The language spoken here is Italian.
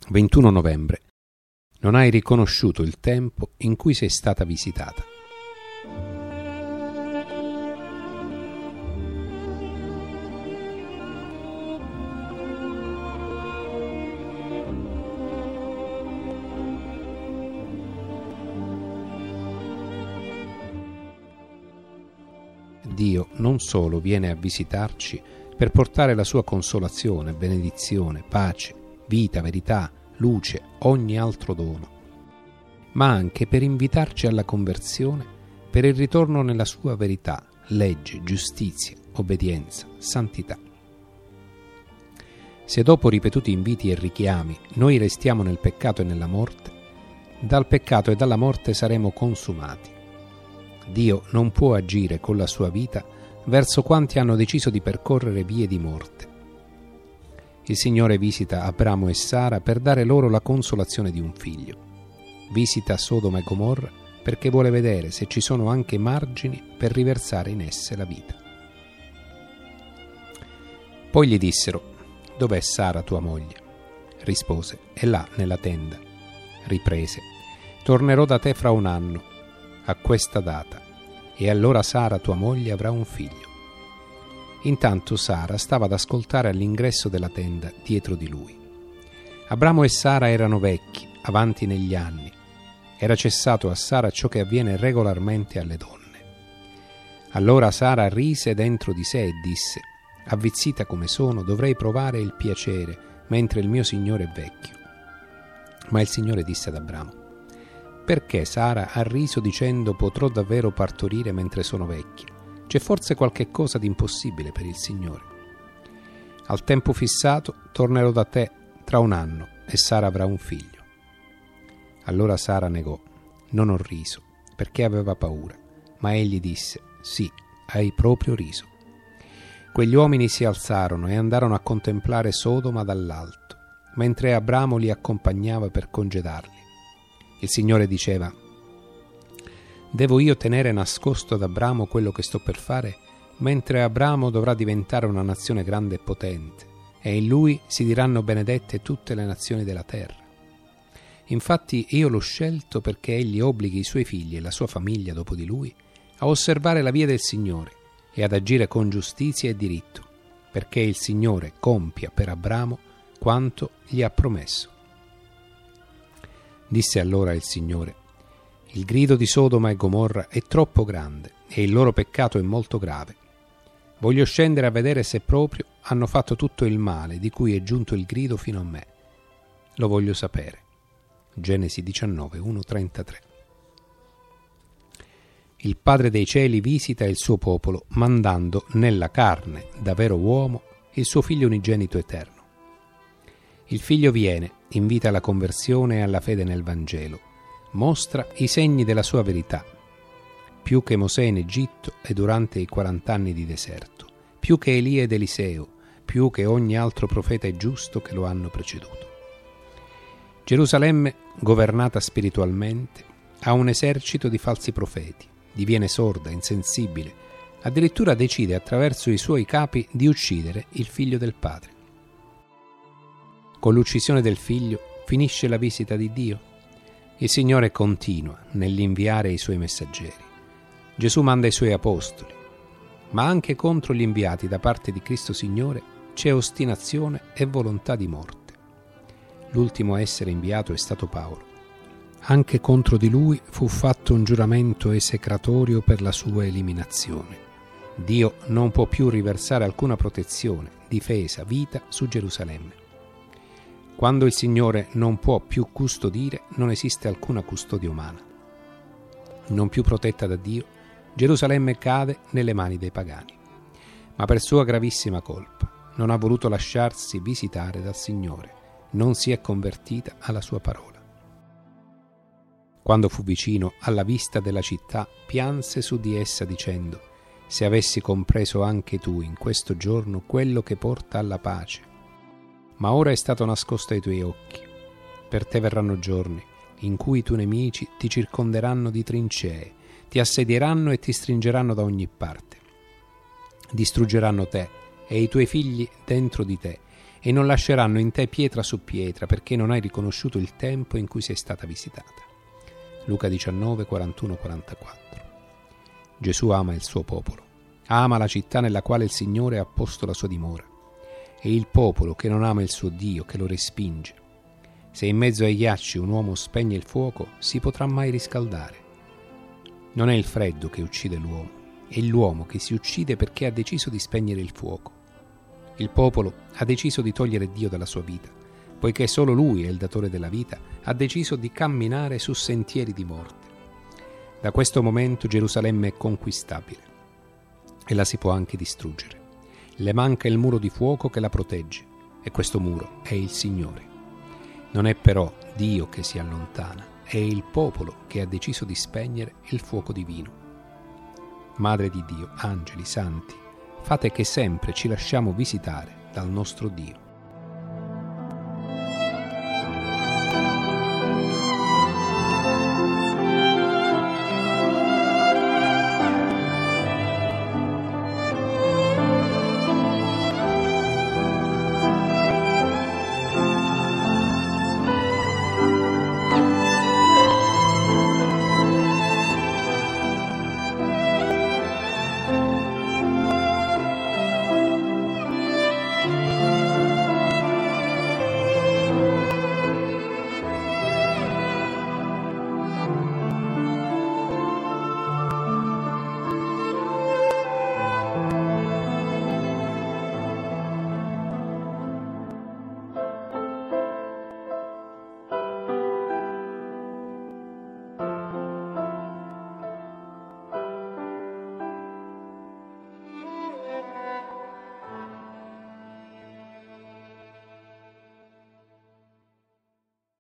21 novembre. Non hai riconosciuto il tempo in cui sei stata visitata. Dio non solo viene a visitarci per portare la sua consolazione, benedizione, pace, vita, verità, luce, ogni altro dono, ma anche per invitarci alla conversione, per il ritorno nella sua verità, legge, giustizia, obbedienza, santità. Se dopo ripetuti inviti e richiami noi restiamo nel peccato e nella morte, dal peccato e dalla morte saremo consumati. Dio non può agire con la sua vita verso quanti hanno deciso di percorrere vie di morte. Il Signore visita Abramo e Sara per dare loro la consolazione di un figlio. Visita Sodoma e Gomorra perché vuole vedere se ci sono anche margini per riversare in esse la vita. Poi gli dissero: «Dov'è Sara tua moglie?» Rispose: «È là nella tenda». Riprese: «Tornerò da te fra un anno, a questa data, e allora Sara tua moglie avrà un figlio». Intanto Sara stava ad ascoltare all'ingresso della tenda dietro di lui. Abramo e Sara erano vecchi, avanti negli anni. Era cessato a Sara ciò che avviene regolarmente alle donne. Allora Sara rise dentro di sé e disse: «Avvizzita come sono, dovrei provare il piacere mentre il mio Signore è vecchio». Ma il Signore disse ad Abramo: «Perché Sara ha riso dicendo potrò davvero partorire mentre sono vecchia? C'è forse qualche cosa di impossibile per il Signore? Al tempo fissato tornerò da te tra un anno e Sara avrà un figlio». Allora Sara negò: «Non ho riso», perché aveva paura. Ma egli disse: «Sì, hai proprio riso». Quegli uomini si alzarono e andarono a contemplare Sodoma dall'alto, mentre Abramo li accompagnava per congedarli. Il Signore diceva: «Devo io tenere nascosto ad Abramo quello che sto per fare, mentre Abramo dovrà diventare una nazione grande e potente, e in lui si diranno benedette tutte le nazioni della terra. Infatti io l'ho scelto perché egli obblighi i suoi figli e la sua famiglia dopo di lui a osservare la via del Signore e ad agire con giustizia e diritto, perché il Signore compia per Abramo quanto gli ha promesso». Disse allora il Signore: «Il grido di Sodoma e Gomorra è troppo grande e il loro peccato è molto grave. Voglio scendere a vedere se proprio hanno fatto tutto il male di cui è giunto il grido fino a me. Lo voglio sapere». Genesi 19, 1-33. Il Padre dei cieli visita il suo popolo mandando nella carne, da vero uomo, il suo Figlio unigenito eterno. Il Figlio viene, invita alla conversione e alla fede nel Vangelo, mostra i segni della sua verità, più che Mosè in Egitto e durante i 40 anni di deserto, più che Elia ed Eliseo, più che ogni altro profeta e giusto che lo hanno preceduto. Gerusalemme, governata spiritualmente, ha un esercito di falsi profeti, diviene sorda, insensibile, addirittura decide attraverso i suoi capi di uccidere il Figlio del Padre. Con l'uccisione del Figlio finisce la visita di Dio. Il Signore continua nell'inviare i suoi messaggeri. Gesù manda i suoi apostoli, ma anche contro gli inviati da parte di Cristo Signore c'è ostinazione e volontà di morte. L'ultimo a essere inviato è stato Paolo. Anche contro di lui fu fatto un giuramento esecratorio per la sua eliminazione. Dio non può più riversare alcuna protezione, difesa, vita su Gerusalemme. Quando il Signore non può più custodire, non esiste alcuna custodia umana. Non più protetta da Dio, Gerusalemme cade nelle mani dei pagani. Ma per sua gravissima colpa non ha voluto lasciarsi visitare dal Signore, non si è convertita alla sua parola. Quando fu vicino alla vista della città, pianse su di essa dicendo: «Se avessi compreso anche tu in questo giorno quello che porta alla pace, ma ora è stato nascosto ai tuoi occhi. Per te verranno giorni in cui i tuoi nemici ti circonderanno di trincee, ti assedieranno e ti stringeranno da ogni parte. Distruggeranno te e i tuoi figli dentro di te, e non lasceranno in te pietra su pietra, perché non hai riconosciuto il tempo in cui sei stata visitata. Luca 19, 41-44. Gesù ama il suo popolo, ama la città nella quale il Signore ha posto la sua dimora. È il popolo che non ama il suo Dio, che lo respinge. Se in mezzo ai ghiacci un uomo spegne il fuoco, si potrà mai riscaldare? Non è il freddo che uccide l'uomo, è l'uomo che si uccide perché ha deciso di spegnere il fuoco. Il popolo ha deciso di togliere Dio dalla sua vita, poiché solo Lui è il datore della vita, ha deciso di camminare su sentieri di morte. Da questo momento Gerusalemme è conquistabile e la si può anche distruggere. Le manca il muro di fuoco che la protegge, e questo muro è il Signore. Non è però Dio che si allontana, è il popolo che ha deciso di spegnere il fuoco divino. Madre di Dio, angeli, santi, fate che sempre ci lasciamo visitare dal nostro Dio.